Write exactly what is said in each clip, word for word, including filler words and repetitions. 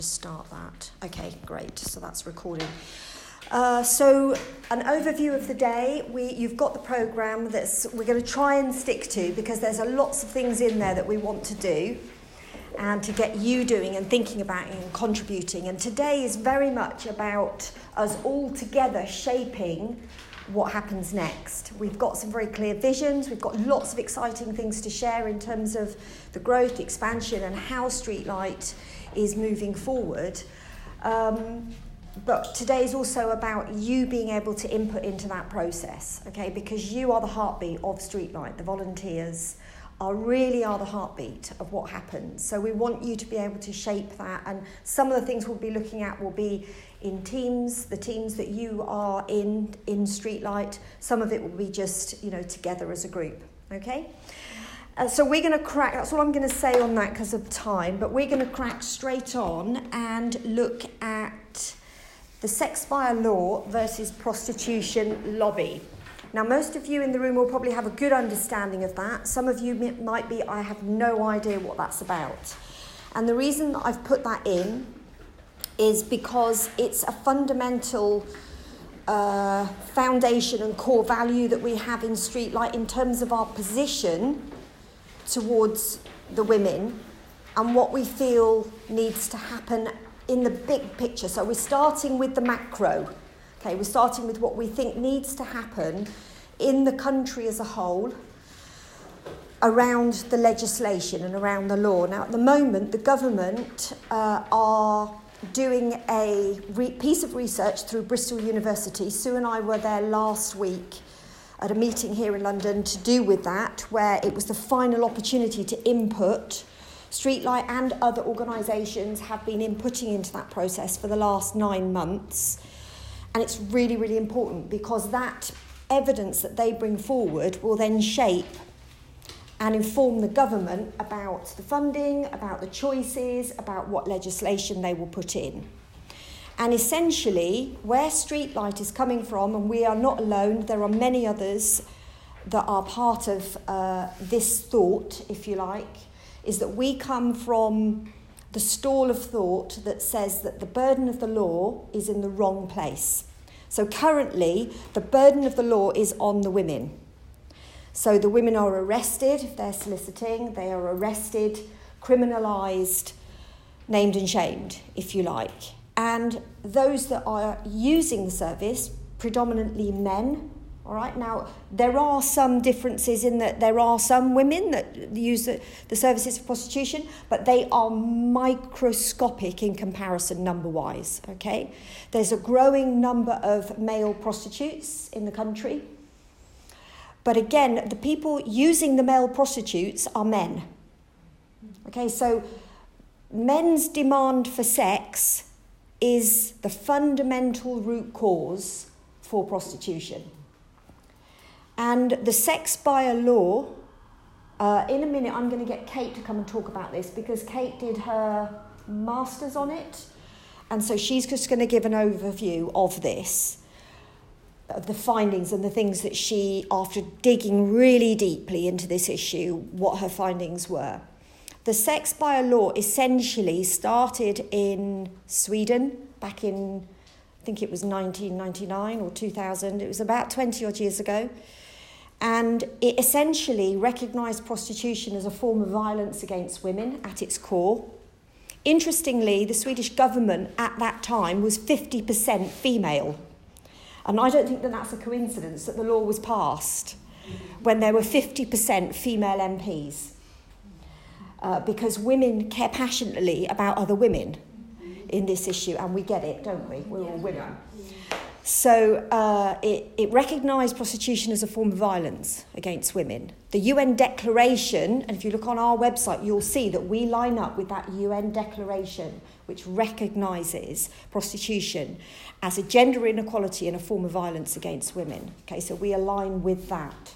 Start that. Okay, great. So that's recording. Uh, so an overview of the day. We you've got the programme that's we're going to try and stick to, because there's a lots of things in there that we want to do and to get you doing and thinking about and contributing. And today is very much about us all together shaping what happens next. We've got some very clear visions. We've got lots of exciting things to share in terms of the growth, the expansion, and how Streetlight is moving forward. Um, but today is also about you being able to input into that process, okay? Because you are the heartbeat of Streetlight. The volunteers are really are the heartbeat of what happens. So we want you to be able to shape that. And some of the things we'll be looking at will be in teams, the teams that you are in, in Streetlight. Some of it will be just, you know, together as a group, okay? Uh, so we're going to crack, that's all I'm going to say on that because of time, but we're going to crack straight on and look at the sex buyer law versus prostitution lobby. Now, most of you in the room will probably have a good understanding of that. Some of you might be, I have no idea what that's about. And the reason that I've put that in is because it's a fundamental uh, foundation and core value that we have in Streetlight in terms of our position towards the women and what we feel needs to happen in the big picture. So we're starting with the macro. Okay, we're starting with what we think needs to happen in the country as a whole around the legislation and around the law. Now, at the moment, the government uh, are doing a re- piece of research through Bristol University. Sue and I were there last week at a meeting here in London to do with that, where it was the final opportunity to input. Streetlight and other organisations have been inputting into that process for the last nine months. And it's really, really important because that evidence that they bring forward will then shape and inform the government about the funding, about the choices, about what legislation they will put in. And essentially, where Streetlight is coming from, and we are not alone, there are many others that are part of uh, this thought, if you like, is that we come from the stall of thought that says that the burden of the law is in the wrong place. So currently, the burden of the law is on the women. So the women are arrested if they're soliciting, they are arrested, criminalised, named and shamed, if you like. And those that are using the service, predominantly men, all right? Now, there are some differences in that there are some women that use the, the services for prostitution, but they are microscopic in comparison number-wise, okay? There's a growing number of male prostitutes in the country. But again, the people using the male prostitutes are men. Okay, so men's demand for sex is the fundamental root cause for prostitution. And the sex buyer law, uh, in a minute I'm going to get Kate to come and talk about this because Kate did her master's on it. And so she's just going to give an overview of this, of the findings and the things that she, after digging really deeply into this issue, what her findings were. The sex buyer law essentially started in Sweden back in, I think it was nineteen ninety-nine or two thousand. It was about twenty odd years ago. And it essentially recognised prostitution as a form of violence against women at its core. Interestingly, the Swedish government at that time was fifty percent female. And I don't think that that's a coincidence that the law was passed when there were fifty percent female M Ps. Uh, because women care passionately about other women in this issue, and we get it, don't we? We're all women. So uh, it, it recognised prostitution as a form of violence against women. The U N Declaration, and if you look on our website, you'll see that we line up with that U N Declaration, which recognises prostitution as a gender inequality and a form of violence against women. Okay, so we align with that.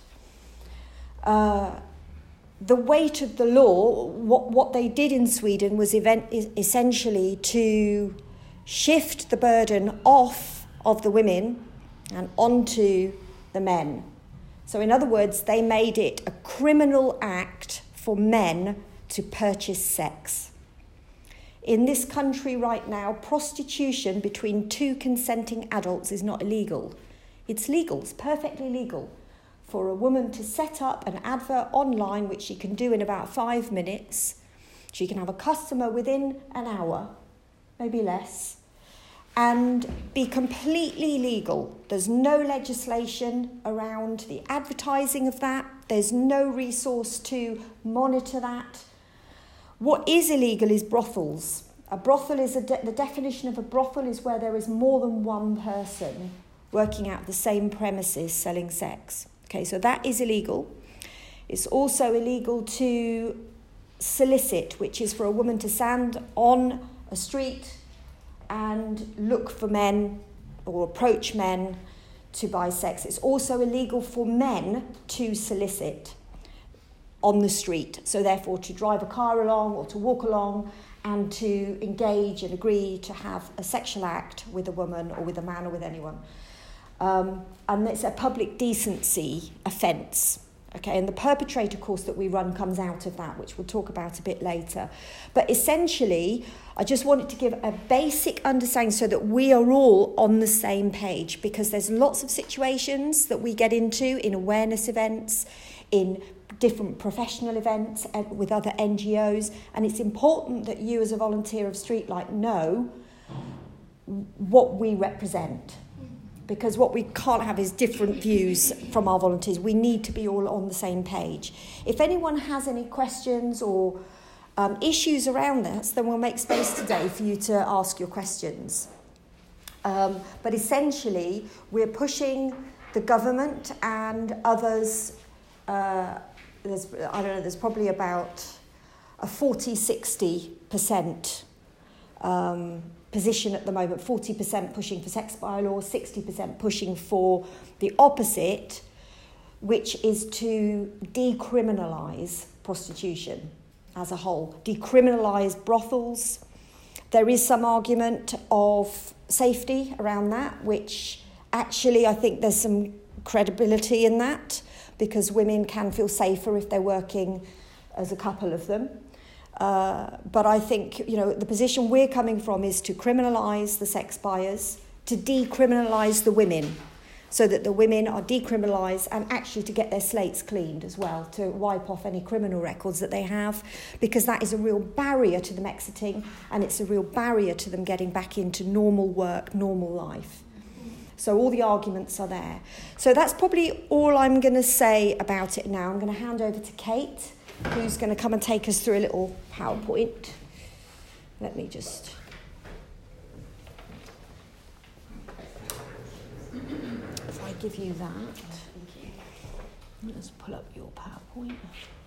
Uh, The weight of the law, what, what they did in Sweden was event, essentially to shift the burden off of the women and onto the men. So in other words, they made it a criminal act for men to purchase sex. in this country right now, prostitution between two consenting adults is not illegal. It's legal, it's perfectly legal for a woman to set up an advert online, which she can do in about five minutes. She can have a customer within an hour, maybe less, and be completely legal. There's no legislation around the advertising of that. There's no resource to monitor that. What is illegal is brothels. A brothel is, a de- the definition of a brothel is where there is more than one person working out the same premises selling sex. Okay, so that is illegal. It's also illegal to solicit, which is for a woman to stand on a street and look for men or approach men to buy sex. It's also illegal for men to solicit on the street, so therefore to drive a car along or to walk along and to engage and agree to have a sexual act with a woman or with a man or with anyone. Um, and it's a public decency offence. Okay, and the perpetrator course that we run comes out of that, which we'll talk about a bit later. But essentially, I just wanted to give a basic understanding so that we are all on the same page, because there's lots of situations that we get into in awareness events, in different professional events and with other N G Os, and it's important that you as a volunteer of Streetlight know what we represent. Because what we can't have is different views from our volunteers. We need to be all on the same page. If anyone has any questions or um, issues around this, then we'll make space today for you to ask your questions. Um, but essentially, we're pushing the government and others. Uh, there's, I don't know, there's probably about a forty sixty percent um, position at the moment, forty percent pushing for sex bylaw, sixty percent pushing for the opposite, which is to decriminalise prostitution as a whole, decriminalise brothels. There is some argument of safety around that, which actually I think there's some credibility in that, because women can feel safer if they're working as a couple of them. Uh, but I think, you know, the position we're coming from is to criminalise the sex buyers, to decriminalise the women, so that the women are decriminalised, and actually to get their slates cleaned as well, to wipe off any criminal records that they have, because that is a real barrier to them exiting, and it's a real barrier to them getting back into normal work, normal life. So all the arguments are there. So that's probably all I'm going to say about it now. I'm going to hand over to Kate, who's going to come and take us through a little PowerPoint. Let me just... If I give you that... Thank you. Let's pull up your PowerPoint.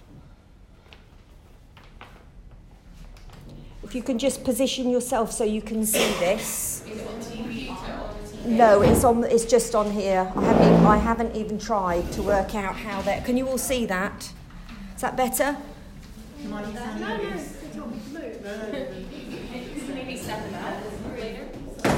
If you can just position yourself so you can see this. Is it on T V? No, it's on. It's just on here. I haven't. Even, I haven't even tried to work out how that. Can you all see that? Is that better? No, no, it's all blue. Maybe seven out later.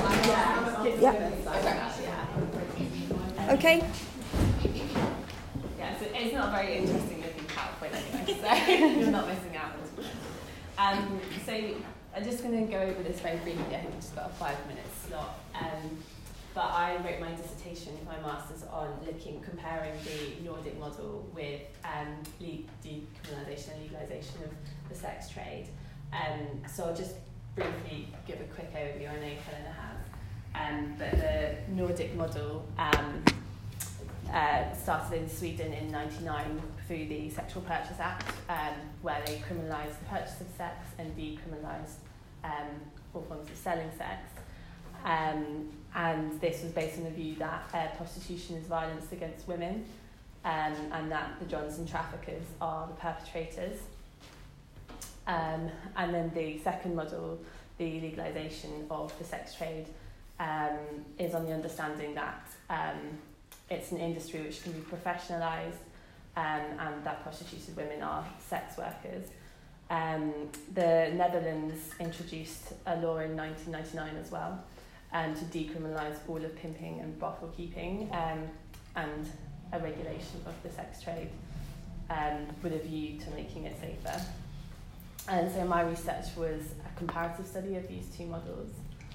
Yeah. Okay. Yeah, so it's not a very interesting looking PowerPoint anyway, so you're not missing out. Um, so I'm just going to go over this very briefly. I think we've just got a five minute slot. Um, but I wrote my dissertation for my master's on looking, comparing the Nordic model with um, le- decriminalisation and legalisation of the sex trade. Um, so I'll just briefly give a quick overview. I know Helena has. Um, but the Nordic model um, uh, started in Sweden in ninety-nine through the Sexual Purchase Act, um, where they criminalised the purchase of sex and decriminalised um, all forms of selling sex. Um, and this was based on the view that uh, prostitution is violence against women, um, and that the Johnson traffickers are the perpetrators. Um, and then the second model, the legalisation of the sex trade, um, is on the understanding that um, it's an industry which can be professionalised, um, and that prostituted women are sex workers. Um, the Netherlands introduced a law in nineteen ninety-nine as well, um, to decriminalise all of pimping and brothel keeping, um, and a regulation of the sex trade, um, with a view to making it safer. And so my research was a comparative study of these two models.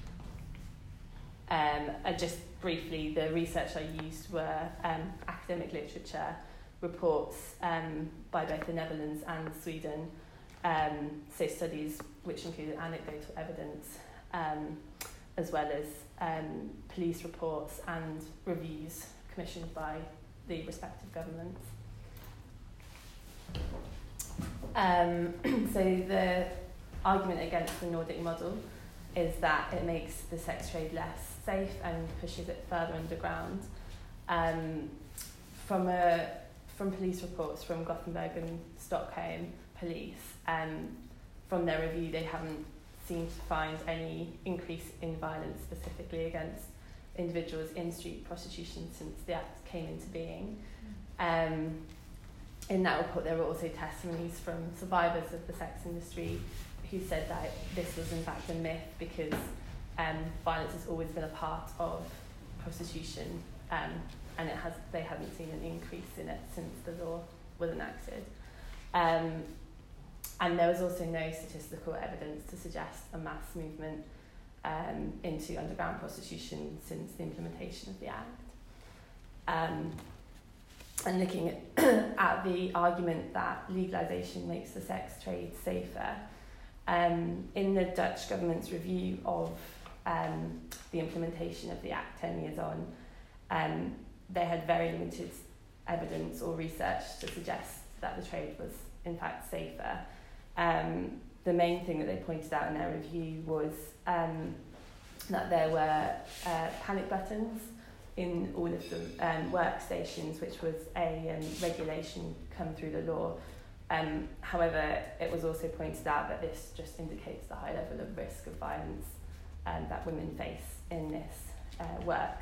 Um, and just briefly, the research I used were um, academic literature, reports um, by both the Netherlands and Sweden, um, so studies which included anecdotal evidence, um, as well as um, police reports and reviews commissioned by the respective governments. Um, so the argument against the Nordic model is that it makes the sex trade less safe and pushes it further underground. Um, from a from police reports from Gothenburg and Stockholm police, um, from their review, they haven't seemed to find any increase in violence specifically against individuals in street prostitution since the Act came into being. Um, in that report, there were also testimonies from survivors of the sex industry who said that this was in fact a myth because um, violence has always been a part of prostitution, um, and it has they haven't seen an increase in it since the law was enacted. Um, and there was also no statistical evidence to suggest a mass movement um, into underground prostitution since the implementation of the Act. Um, and looking at, at the argument that legalisation makes the sex trade safer, um, in the Dutch government's review of um, the implementation of the Act ten years on, um, they had very limited evidence or research to suggest that the trade was in fact safer. Um, the main thing that they pointed out in their review was um, that there were uh, panic buttons in all of the um, workstations, which was a um, regulation come through the law. Um, however, it was also pointed out that this just indicates the high level of risk of violence um, that women face in this uh, work.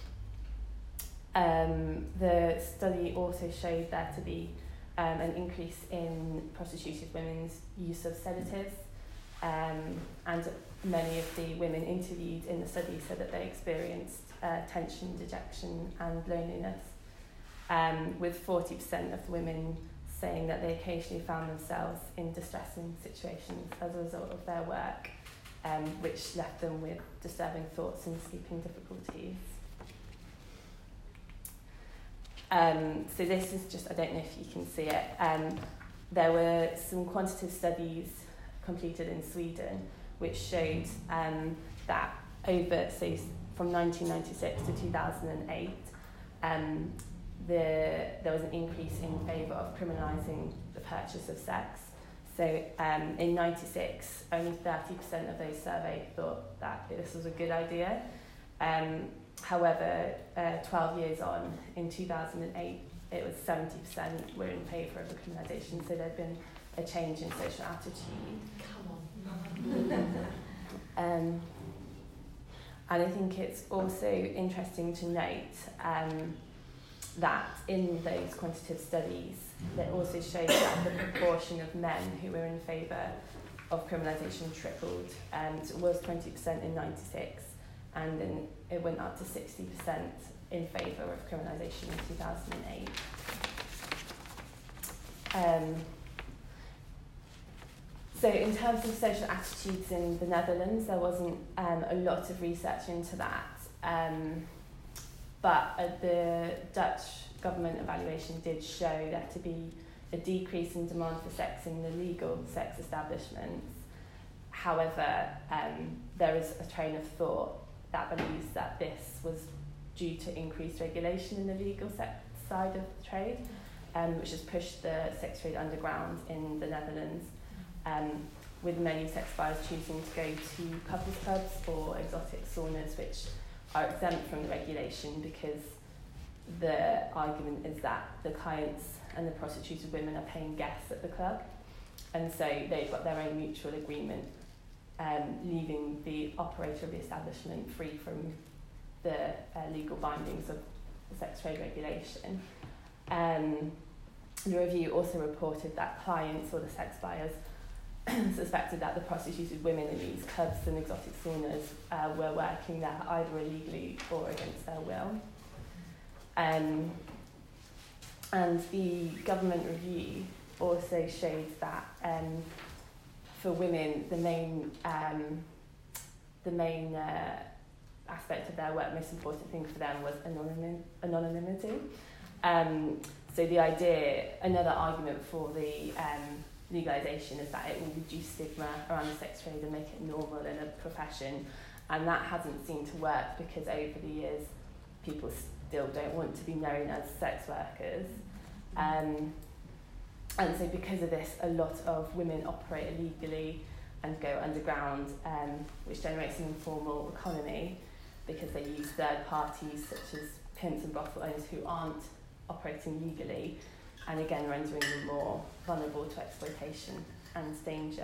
Um, the study also showed there to be um, an increase in prostituted women's use of sedatives, um, and many of the women interviewed in the study said that they experienced uh, tension, dejection and loneliness, um, with forty percent of the women saying that they occasionally found themselves in distressing situations as a result of their work, um, which left them with disturbing thoughts and sleeping difficulties. Um, so this is just, I don't know if you can see it, um, there were some quantitative studies completed in Sweden which showed um, that over, so from nineteen ninety-six to two thousand eight, um, the, there was an increase in favour of criminalising the purchase of sex. So um, in ninety-six, only thirty percent of those surveyed thought that this was a good idea. Um, however, uh, twelve years on, in two thousand eight, it was seventy percent were in favour of the criminalisation, so there'd been a change in social attitude. Come on. um, and I think it's also interesting to note um, that in those quantitative studies, they also showed that the proportion of men who were in favour of criminalisation tripled. Um, so it was twenty percent in ninety-six, and then it went up to sixty percent in favour of criminalisation in two thousand eight. Um, so in terms of social attitudes in the Netherlands, there wasn't um, a lot of research into that. Um, but uh, the Dutch government evaluation did show there to be a decrease in demand for sex in the legal sex establishments. However, um, there is a train of thought that believes that this was due to increased regulation in the legal sex side of the trade, um, which has pushed the sex trade underground in the Netherlands, um, with many sex buyers choosing to go to couples clubs or exotic saunas, which are exempt from the regulation because the argument is that the clients and the prostituted women are paying guests at the club, and so they've got their own mutual agreement, um, leaving the operator of the establishment free from the uh, legal bindings of the sex trade regulation. Um, the review also reported that clients or the sex buyers suspected that the prostituted women in these clubs and exotic saunas uh, were working there either illegally or against their will. Um, and the government review also showed that um, for women, the main um, the main uh, aspect of their work, most important thing for them was anonym- anonymity. Um, so the idea, another argument for the um, legalisation is that it will reduce stigma around the sex trade and make it normal in a profession, and that hasn't seemed to work because over the years people still don't want to be known as sex workers. Um, and so because of this, a lot of women operate illegally and go underground, um, which generates an informal economy because they use third parties such as pimps and brothel owners who aren't operating legally, and again rendering them more vulnerable to exploitation and danger.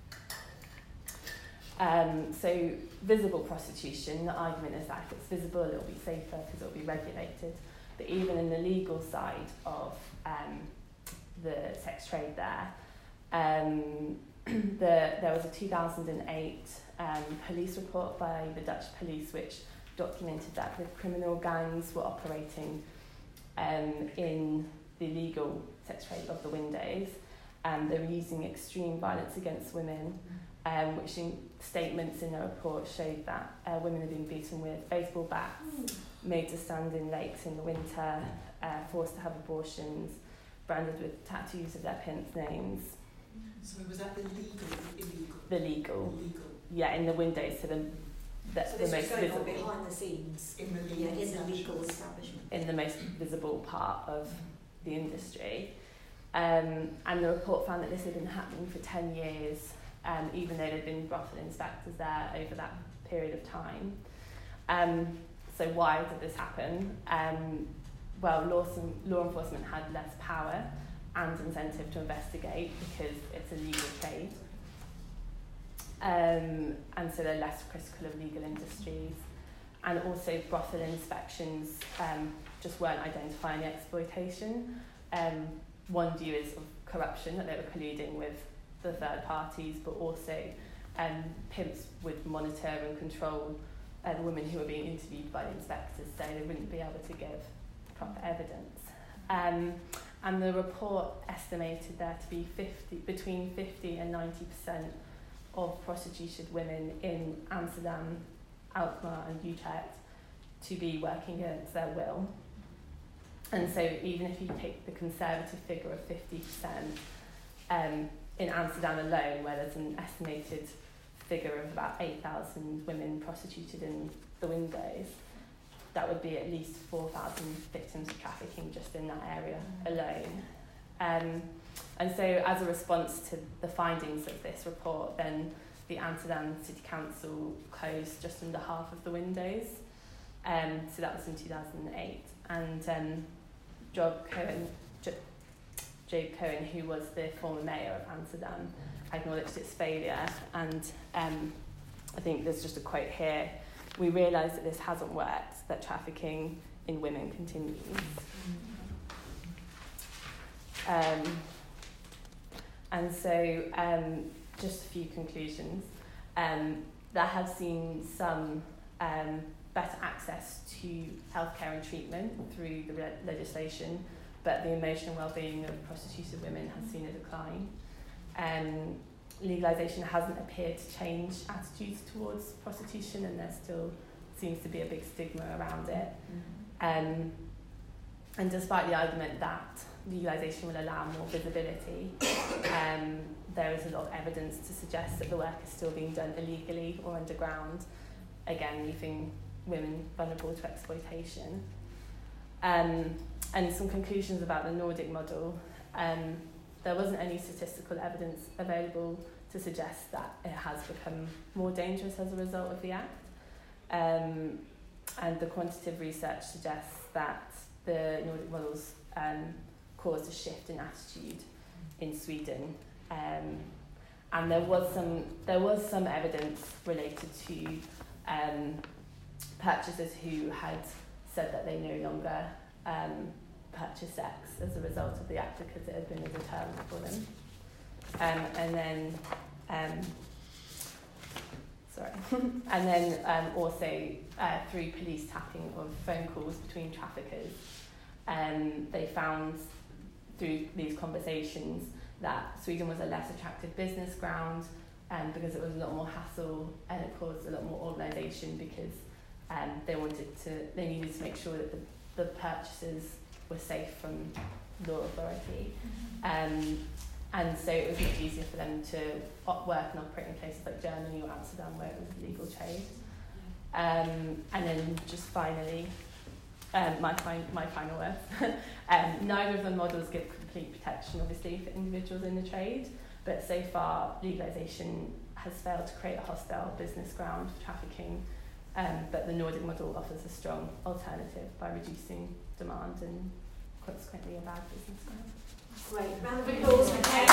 Um, so visible prostitution, the argument is that if it's visible it'll be safer because it'll be regulated. But even in the legal side of um, the sex trade there, um, the, there was a two thousand eight um, police report by the Dutch police which documented that the criminal gangs were operating um, in the legal sex trade of the windows, and they were using extreme violence against women, um, which in statements in the report showed that uh, women had been beaten with baseball bats, made to stand in lakes in the winter, uh, forced to have abortions, branded with tattoos of their pimps' names. So was that the legal or illegal? The legal. Illegal. Yeah, in the windows, so the, the, So the this was most going on visible. behind the scenes, In the yeah, legal in the legal establishment. establishment. In the most visible part of the industry. Um, and the report found that this had been happening for ten years, um, even though there'd been brothel inspectors there over that period of time. Um, so why did this happen? Um, well, law, law enforcement had less power and incentive to investigate because it's a legal trade. Um, and so they're less critical of legal industries. And also brothel inspections um, just weren't identifying the exploitation. Um, one view is of corruption, that they were colluding with the third parties, but also um, pimps would monitor and control uh, the women who were being interviewed by the inspectors, so they wouldn't be able to give proper evidence. Um, and the report estimated there to be fifty, between fifty and ninety percent of prostituted women in Amsterdam, Alkmaar and Utrecht to be working against their will. And so even if you take the conservative figure of fifty percent, um, in Amsterdam alone, where there's an estimated figure of about eight thousand women prostituted in the windows, that would be at least four thousand victims of trafficking just in that area alone. Um, and so as a response to the findings of this report, then the Amsterdam City Council closed just under half of the windows. Um, so that was in two thousand eight. And um, Job Cohen, J- Job Cohen, who was the former mayor of Amsterdam, acknowledged its failure. And um, I think there's just a quote here. We realise that this hasn't worked, that trafficking in women continues. Um, and so um, just a few conclusions. Um, there have seen some um, better access to healthcare and treatment through the re- legislation, but the emotional well-being of prostituted women has seen a decline. Um, legalisation hasn't appeared to change attitudes towards prostitution, and there still seems to be a big stigma around it. Um, and despite the argument that legalisation will allow more visibility, um, there is a lot of evidence to suggest that the work is still being done illegally or underground, again leaving women vulnerable to exploitation. Um, and some conclusions about the Nordic model. Um, there wasn't any statistical evidence available to suggest that it has become more dangerous as a result of the Act. Um, and the quantitative research suggests that the Nordic models um, caused a shift in attitude in Sweden. Um, and there was some there was some evidence related to um, purchasers who had said that they no longer um, purchase sex as a result of the Act because it had been a deterrent for them. Um, and then, um, sorry, and then um, also uh, through police tapping of phone calls between traffickers, um, they found through these conversations that Sweden was a less attractive business ground, um, because it was a lot more hassle and it caused a lot more organisation because um, they wanted to, they needed to make sure that the, the purchasers were safe from law authority. Um, and so it was much easier for them to work and operate in places like Germany or Amsterdam where it was a legal trade. Um, and then just finally, um, my, fin- my final words, um, neither of the models give complete protection obviously for individuals in the trade, but so far legalisation has failed to create a hostile business ground for trafficking, um, but the Nordic model offers a strong alternative by reducing demand and consequently a bad business ground. Great, round of applause for Kate.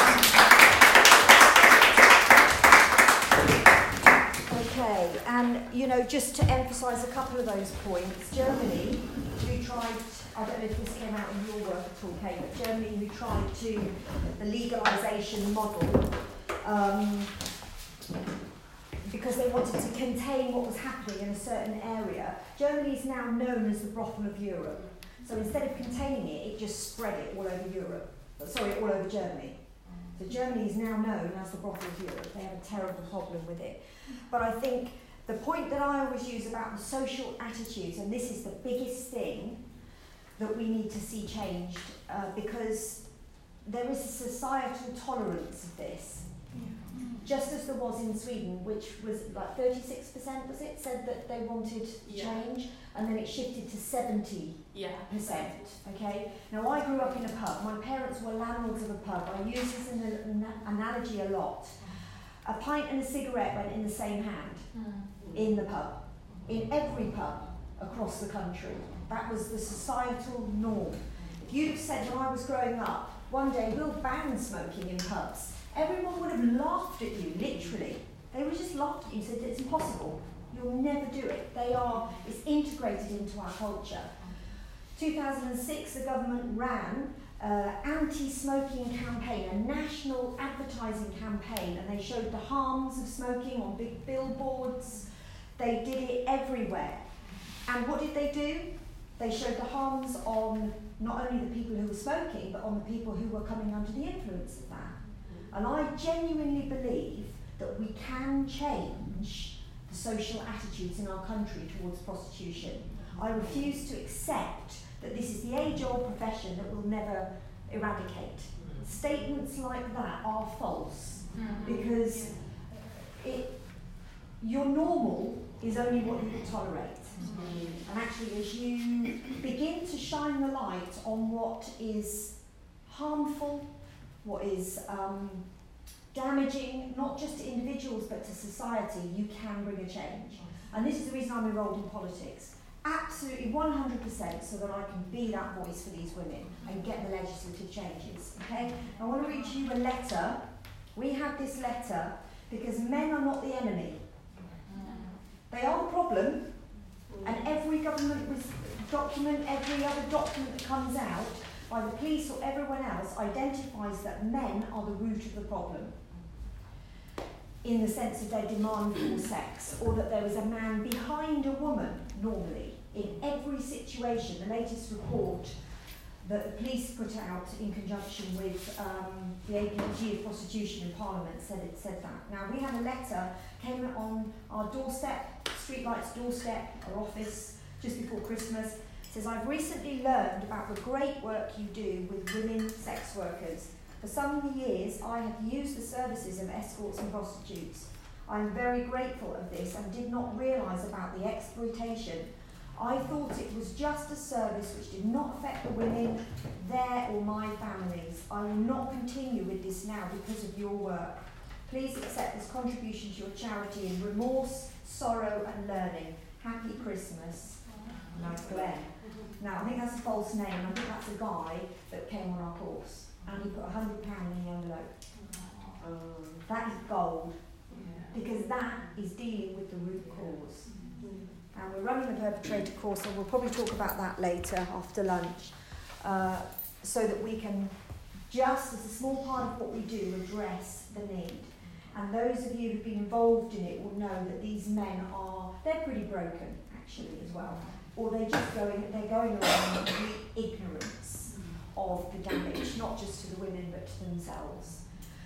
Okay, and you know, just to emphasise a couple of those points, Germany, who tried, I don't know if this came out in your work at all, Kate, but Germany, who tried to, the legalisation model, um, because they wanted to contain what was happening in a certain area. Germany is now known as the brothel of Europe. So instead of containing it, it just spread it all over Europe. Sorry, all over Germany. So Germany is now known as the brothel of Europe. They have a terrible problem with it. But I think the point that I always use about the social attitudes, and this is the biggest thing that we need to see changed, uh, because there is a societal tolerance of this. Just as there was in Sweden, which was like thirty-six percent, was it, said that they wanted Yeah. change, and then it shifted to seventy Yeah. percent. Okay. Now I grew up in a pub. My parents were landlords of a pub. I use this in an analogy a lot. A pint and a cigarette went in the same hand in the pub, in every pub across the country. That was the societal norm. If you'd have said when I was growing up, one day we'll ban smoking in pubs, everyone would have laughed at you, literally. They would just laugh at you and said, it's impossible. You'll never do it. They are, it's integrated into our culture. two thousand six, the government ran an anti-smoking campaign, a national advertising campaign, and they showed the harms of smoking on big billboards. They did it everywhere. And what did they do? They showed the harms on not only the people who were smoking, but on the people who were coming under the influence of that. And I genuinely believe that we can change the social attitudes in our country towards prostitution. I refuse to accept that this is the age-old profession that we'll never eradicate. Statements like that are false, because it, your normal is only what you will tolerate. And actually, as you begin to shine the light on what is harmful, what is um, damaging, not just to individuals but to society, you can bring a change. And this is the reason I'm enrolled in politics. Absolutely one hundred percent, so that I can be that voice for these women and get the legislative changes. Okay? I want to read you a letter. We have this letter because men are not the enemy. They are the problem, and every government document, every other document that comes out by the police or everyone else identifies that men are the root of the problem, in the sense of their demand for sex, or that there is a man behind a woman, normally, in every situation. The latest report that the police put out in conjunction with um, the A P G of prostitution in Parliament said it said that. Now, we had a letter, came on our doorstep, Streetlight's doorstep, our office, just before Christmas. It says, I've recently learned about the great work you do with women sex workers. For some years, I have used the services of escorts and prostitutes. I am very grateful of this and did not realise about the exploitation. I thought it was just a service which did not affect the women, their or my families. I will not continue with this now because of your work. Please accept this contribution to your charity in remorse, sorrow and learning. Happy Christmas. Nice Glenn. Now, I think that's a false name. I think that's a guy that came on our course. And he put one hundred pounds in the envelope. Um, that is gold. Because that is dealing with the root cause. And we're running the perpetrator course, and we'll probably talk about that later after lunch, uh, so that we can, just as a small part of what we do, address the need. And those of you who've been involved in it will know that these men are, they're pretty broken, actually, as well. Or they're just going, they're going around with ignorance of the damage, not just to the women, but to themselves.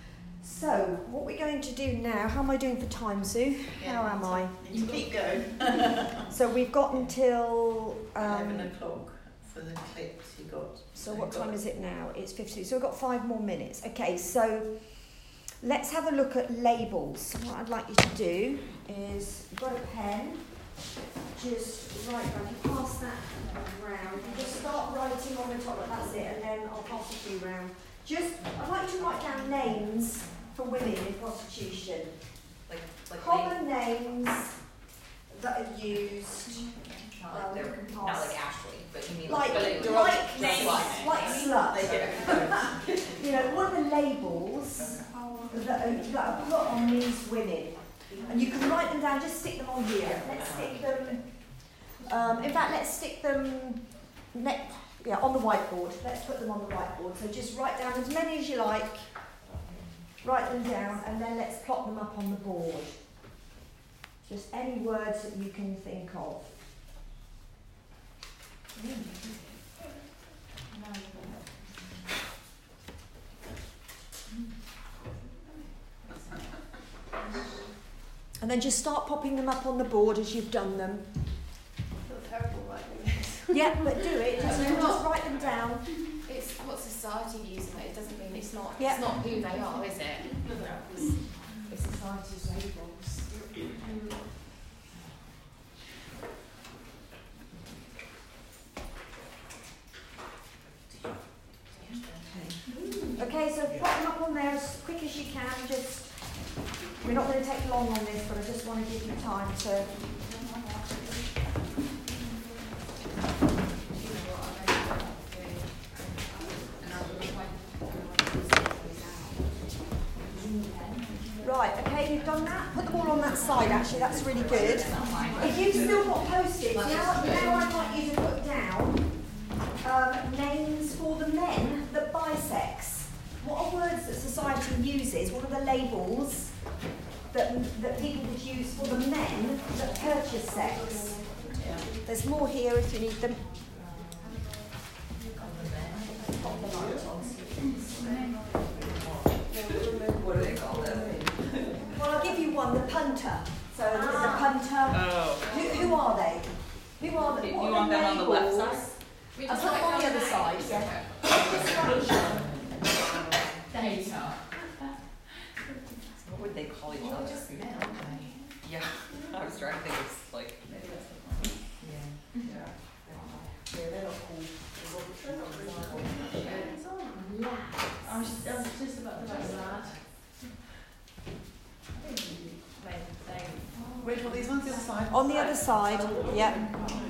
So, what we're going to do now, how am I doing for time, Sue? Yeah, How am I? You keep going. So we've got until... Um, eleven o'clock for the clips you got. so what time is it now? It's fifty. So we've got five more minutes. Okay, so let's have a look at labels. So what I'd like you to do is, you've got a pen, just write down, you pass that round, and just start writing on the top, that's it, and then I'll pass it to you round. Just, I'd like you to write down names for women in prostitution. Like, like Common names that are used. not like they're not like Ashley, but you mean Like, like, like, names. like slut. They get You know, what are the labels that are, that are put on these women? And you can write them down, just stick them on here. Let's stick them, um, in fact, let's stick them ne- yeah, on the whiteboard. Let's put them on the whiteboard. So just write down as many as you like, write them down, and then let's plot them up on the board. Just any words that you can think of. And then just start popping them up on the board as you've done them. That's terrible writing this. Yeah, but do it. Just, just write them down. It's what society views them. It doesn't mean it's not. Yeah. It's not who they are, is it? It's, it's society's labels. Mm. Okay, so plot them up on there as quick as you can. Just, we're not going to take long on this, but I just want to give you time to. Right, okay, you've done that. Put them all on that side, actually, that's really good. If you've still got post-its, now, now I'd like you to put down um, names for the men that buy sex. What are words that society uses? What are the labels that, that people would use for the men that purchase sex? There's more here if you need them. What do they call them? Well, I'll give you one, the punter. So there's the punter. Oh. Who, who are they? Who are they? Do you What are want the them on the left labels? side? We I'll just put them write on the down other the side, names. yeah. Data. What would they call each Well, other? just men, aren't they? Yeah, I was trying to think of like. Maybe that's the point. Yeah. Yeah. Yeah, they're not cool. It's all lads. I was, I was just about to write that. Where do you want these ones? The other side? On the other side, yeah.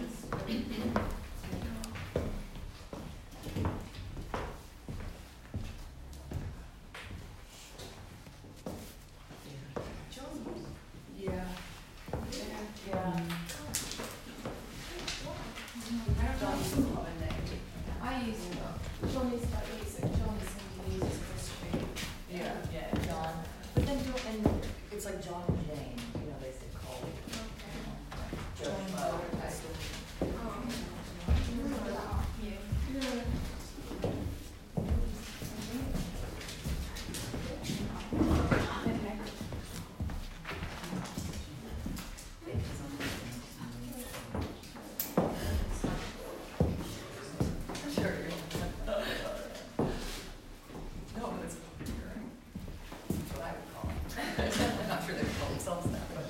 Yeah. Yeah. I use John is like use it. John is somebody who uses this tree. Yeah. Yeah. John. But then you and it's like John and Jane. You know, they say call. John. Oh. Sure. No, but it's that's what I would call it. I'm not sure they would call themselves that, but.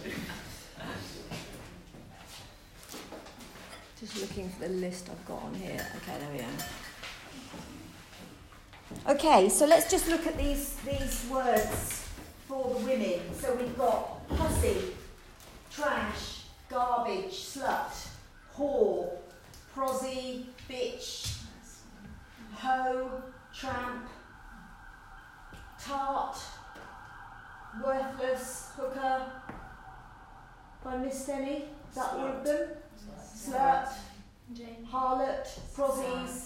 Just looking for the list I've got on here. Okay, there we are. Okay, so let's just look at these these words for the women. So we've got pussy, trash, garbage, slut, whore, prosy, bitch, hoe, tramp, tart, worthless, hooker. Have I missed any? Is that all of them? Slut, Jane. harlot, prosies.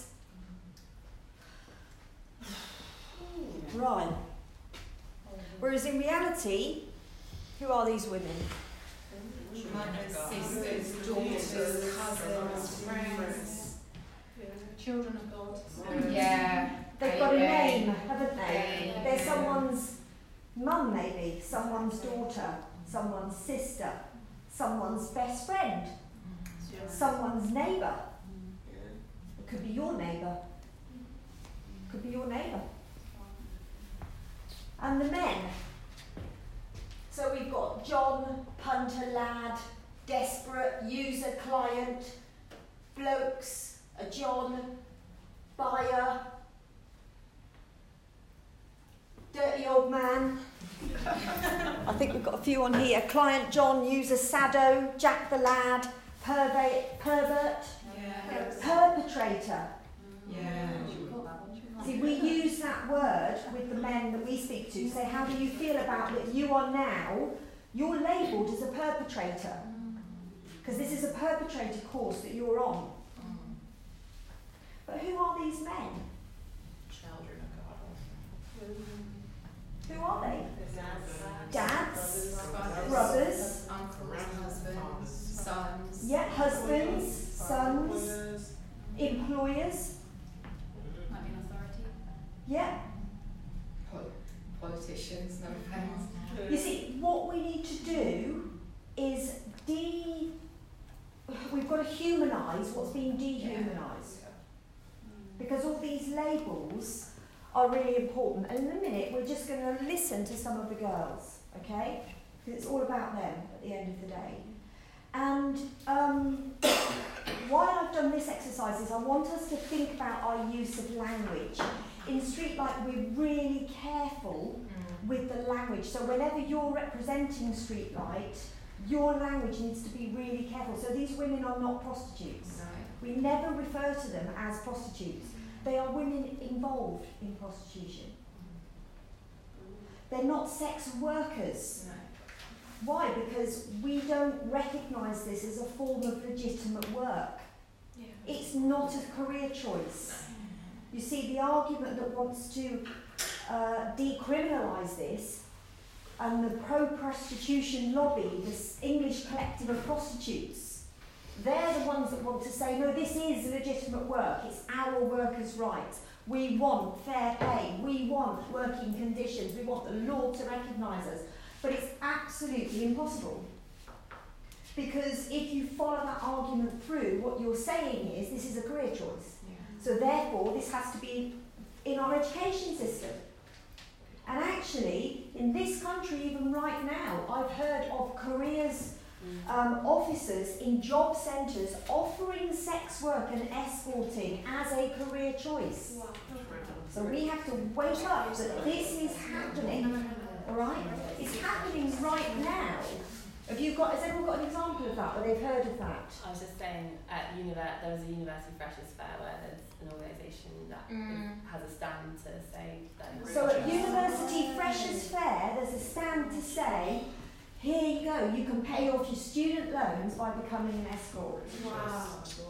Right. Whereas in reality, who are these women? Mothers, sisters, daughters, cousins, friends. Children of God. Yeah. They've got a Amen. name, haven't they? Amen. They're someone's Mum maybe, someone's daughter, someone's sister, someone's best friend, someone's neighbour. It could be your neighbour. Could be your neighbour. And the men. So we've got John, punter, lad, desperate, user, client, blokes, a John, buyer, dirty old man. I think we've got a few on here. Client John, user Sado, Jack the lad, pervert, pervert, Yeah. perpetrator. Yeah. See, we use that word with the men that we speak to, say, how do you feel about that you are now, you're labelled as a perpetrator. Because this is a perpetrator course that you're on. But who are these men? Children of God. Who are they? Dads. Dads, Brothers. brothers, Uncles, husbands, sons. yeah, husbands, sons, employers, Might be an authority. yeah. Politicians, no offence. You see, what we need to do is de... We've got to humanise what's being dehumanised. Because all these labels are really important. And in a minute, we're just going to listen to some of the girls, okay? Because it's all about them at the end of the day. And um, why I've done this exercise is I want us to think about our use of language. In Streetlight, we're really careful with the language. So whenever you're representing Streetlight, your language needs to be really careful. So these women are not prostitutes. We never refer to them as prostitutes. They are women involved in prostitution. They're not sex workers. Why? Because we don't recognise this as a form of legitimate work. Yeah. It's not a career choice. You see, the argument that wants to uh, decriminalise this, and the pro-prostitution lobby, this English collective of prostitutes, they're the ones that want to say, no, this is legitimate work, it's our workers' rights. We want fair pay, we want working conditions, we want the law to recognise us. But it's absolutely impossible. Because if you follow that argument through, what you're saying is this is a career choice. So therefore, this has to be in our education system. And actually, in this country, even right now, I've heard of careers um, officers in job centres offering sex work and escorting as a career choice. Wow. So we have to wake up that this is happening, all right? It's happening right now. Have you got? Has everyone got an example of that, or they've heard of that? I was just saying, at univer- there was a University Freshers Fair where there's an organisation that Mm. has a stand to say that. So at University Freshers Fair, there's a stand to say, here you go, you can pay off your student loans by becoming an escort. Wow.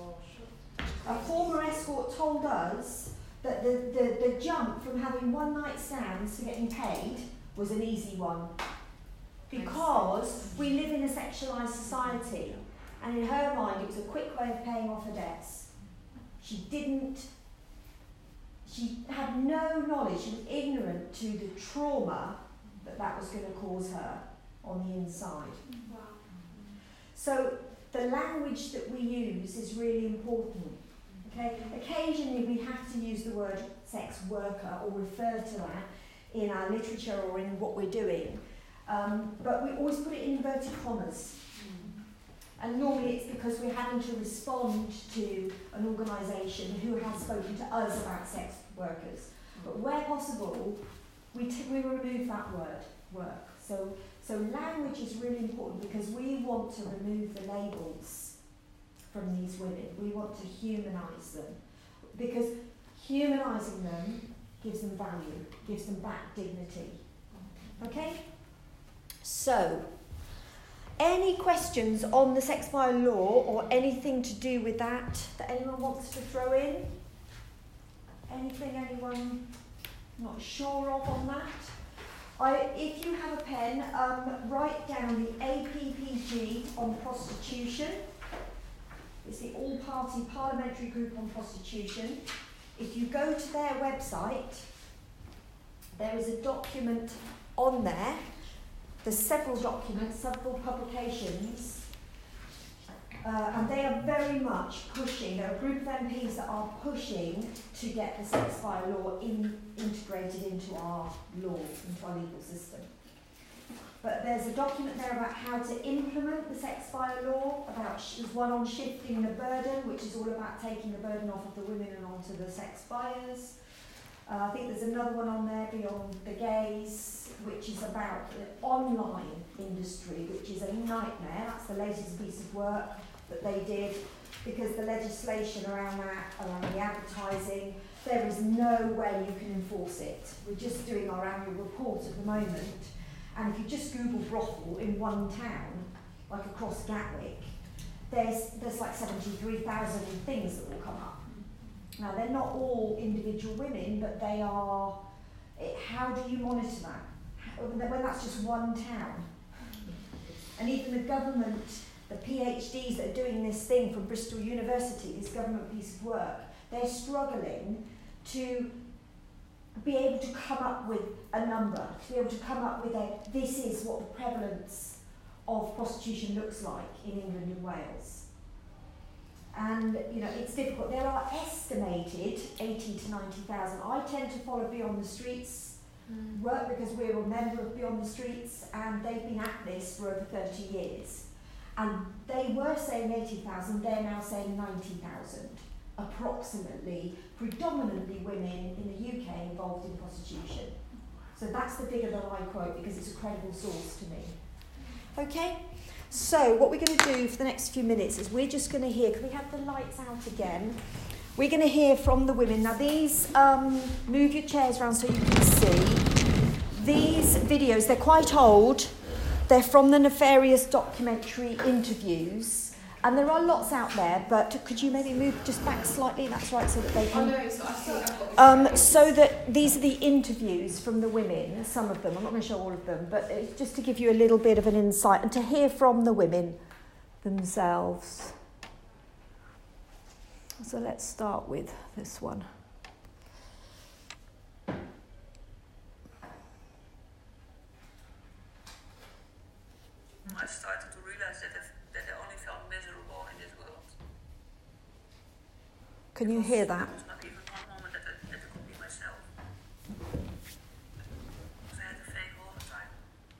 A former escort told us that the, the, the jump from having one night stands to getting paid was an easy one. Because we live in a sexualised society, and in her mind it was a quick way of paying off her debts. She didn't, she had no knowledge, she was ignorant to the trauma that that was going to cause her on the inside. Wow. So the language that we use is really important. Okay? Occasionally we have to use the word sex worker or refer to that in our literature or in what we're doing. Um, but we always put it in inverted commas. And normally it's because we're having to respond to an organisation who has spoken to us about sex workers. But where possible, we, t- we remove that word, work. So, so language is really important because we want to remove the labels from these women. We want to humanise them. Because humanising them gives them value, gives them back dignity. Okay? So, any questions on the sex file law or anything to do with that that anyone wants to throw in? Anything anyone not sure of on that? I, if you have a pen, um, write down the A P P G on prostitution. It's the All-Party Parliamentary Group on Prostitution. If you go to their website, there is a document on there. There's several documents, several publications, uh, and they are very much pushing, there are a group of M Ps that are pushing to get the sex bylaw in, integrated into our law, into our legal system. But there's a document there about how to implement the sex bylaw, about, there's one on shifting the burden, which is all about taking the burden off of the women and onto the sex buyers. Uh, I think there's another one on there, Beyond the Gays, which is about the online industry, which is a nightmare. That's the latest piece of work that they did, because the legislation around that, around the advertising, there is no way you can enforce it. We're just doing our annual report at the moment, and if you just Google brothel in one town, like across Gatwick, there's, there's like seventy-three thousand things that will come up. Now, they're not all individual women, but they are, it, how do you monitor that? How, when that's just one town? And even the government, the PhDs that are doing this thing from Bristol University, this government piece of work, they're struggling to be able to come up with a number, to be able to come up with a, this is what the prevalence of prostitution looks like in England and Wales. And, you know, it's difficult. There are estimated eighty to ninety thousand. I tend to follow Beyond the Streets mm. work because we're a member of Beyond the Streets, and they've been at this for over thirty years. And they were saying eighty thousand, they're now saying ninety thousand, approximately, predominantly women in the U K involved in prostitution. So that's the figure that I quote because it's a credible source to me. Okay? So what we're going to do for the next few minutes is we're just going to hear, can we have the lights out again? We're going to hear from the women. Now these, um, move your chairs around so you can see. These videos, they're quite old. They're from the Nefarious documentary interviews. And there are lots out there, but could you maybe move just back slightly? That's right, so that they can... Oh, no, it's not. I see, I've got Um, so that these are the interviews from the women, some of them. I'm not going to show all of them, but it's just to give you a little bit of an insight and to hear from the women themselves. So let's start with this one. I started to realize that I, that I only felt miserable in this world. Can you hear that? There was not even one moment that I, that I could be myself. Because I had to fake all the time.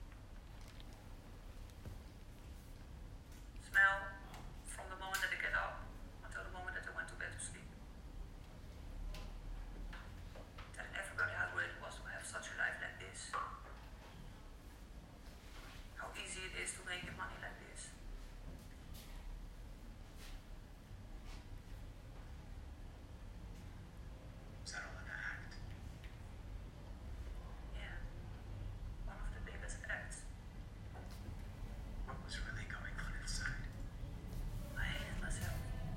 Smell from the moment that I get up until the moment that I went to bed to sleep. Telling everybody how great it was to have such a life like this. How easy it is to make money like this. Was that all an act? Yeah. One of the biggest acts. What was really going on inside? I hated myself.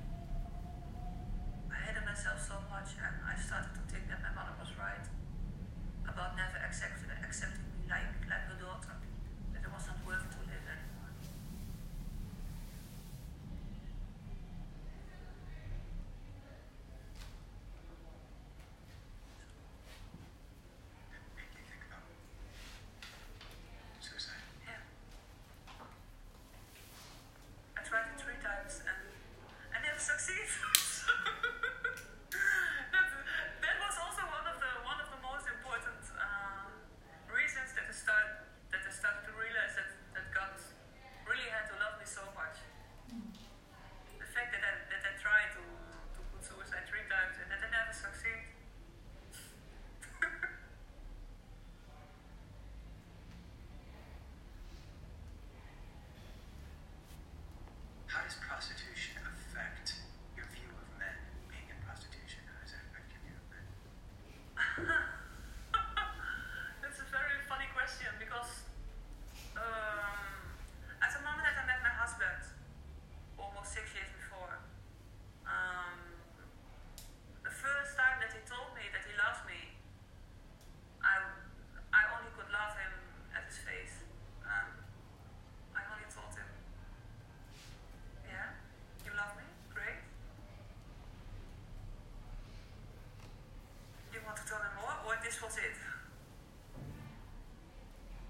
I hated myself so much, and I started to think that my mother was right about never accept, accepting me like, like her daughter. That I was not worth to live anymore. Did it make you think about suicide? Yeah. I tried it three times and I never succeeded. that, that was also one of the one of the most important uh, reasons that I started that I started to realize that, that God really had to love me so much. The fact that I that I tried to to put suicide three times and that I never succeed. How does prostitution affect your view of men being in prostitution? How does that affect your view of men? That's a very funny question because um, at the moment that I met my husband, almost six years before, um, the first time that he told me that he loves me, I, I only could love him at his face. Um, I only told him, yeah, you love me? Great. You want to tell me more, or this was it?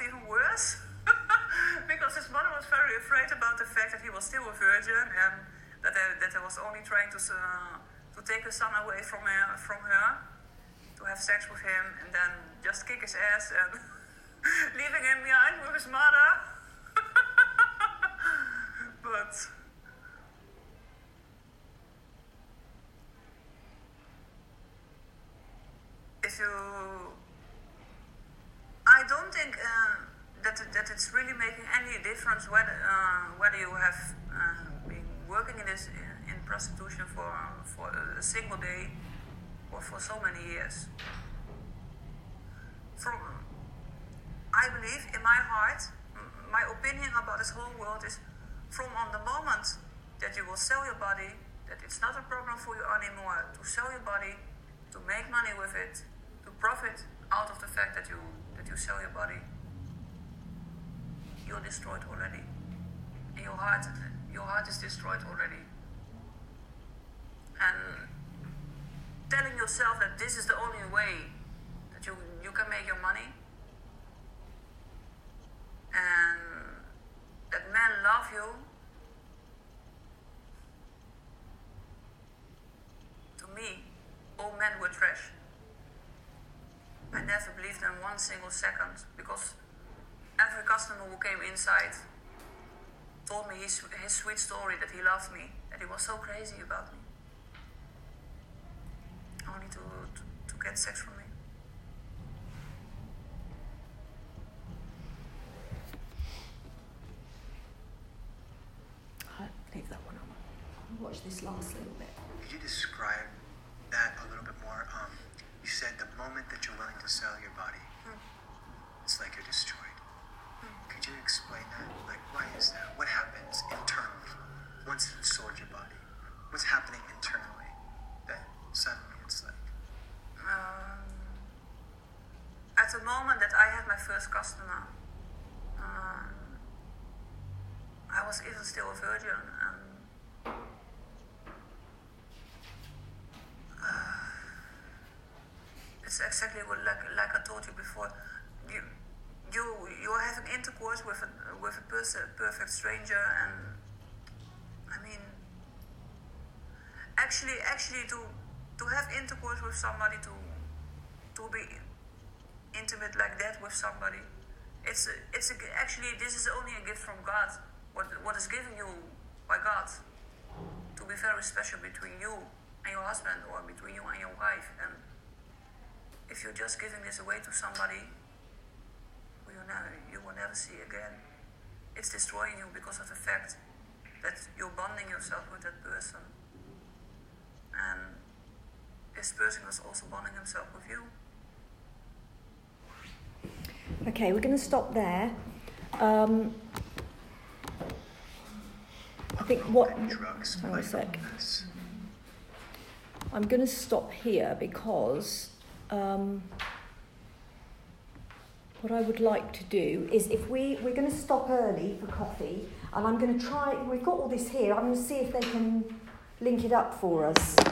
even worse. Because his mother was very afraid about the fact that he was still a virgin and that they, that they was only trying to uh, to take her son away from her, from her, to have sex with him and then just kick his ass and leaving him behind with his mother. But if you, I don't think uh, that that it's really making any difference whether uh, whether you have uh, been working in this in prostitution for for a single day or for so many years. From I believe in my heart, my opinion about this whole world is, from on the moment that you will sell your body, that it's not a problem for you anymore to sell your body, to make money with it, to profit out of the fact that you that you sell your body. You're destroyed already. And your heart your heart is destroyed already. And telling yourself that this is the only way that you, you can make your money, and that men love you, to me, all men were trash. I never believed them one single second, because every customer who came inside told me his, his sweet story, that he loved me, that he was so crazy about me, only to, to, to get sex from me. I'll leave that one on. I'll watch this last little bit. Could you describe that a little bit more? Um, you said the moment that you're willing to sell your body, Hmm. it's like you're destroyed. Hmm. Could you explain that? Like, why is that? What happens internally once you've sold your body? What's happening internally that suddenly it's like? Um, at the moment that I had my first customer, um, I was even still a virgin, and uh, it's exactly what, like, like I told you before. You, you, you're having intercourse with a with a pers- perfect stranger, and I mean, actually, actually to. To have intercourse with somebody, to to be intimate like that with somebody, it's a, it's a, actually this is only a gift from God. What what is given you by God, to be very special between you and your husband, or between you and your wife. And if you're just giving this away to somebody who you never you will never see again, it's destroying you because of the fact that you're bonding yourself with that person. And this person was also bonding himself with you. Okay, we're going to stop there. Um, I think what... Drugs Hang on a play sec. on this. I'm going to stop here because um, what I would like to do is, if we, we're going to stop early for coffee, and I'm going to try, we've got all this here, I'm going to see if they can link it up for us.